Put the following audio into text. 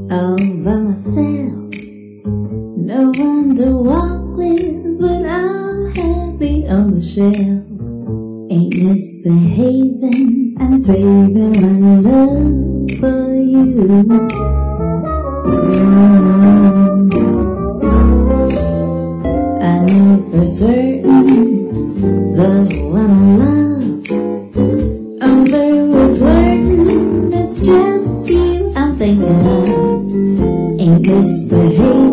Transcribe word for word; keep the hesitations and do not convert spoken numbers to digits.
all by myself. No one to walk with, but I'm happy on the shelf. Ain't misbehaving, I'm saving my love for you. Mm. I know for certain the one I love. I'm through with flirting, it's just you I'm thinking of. Ain't misbehaving,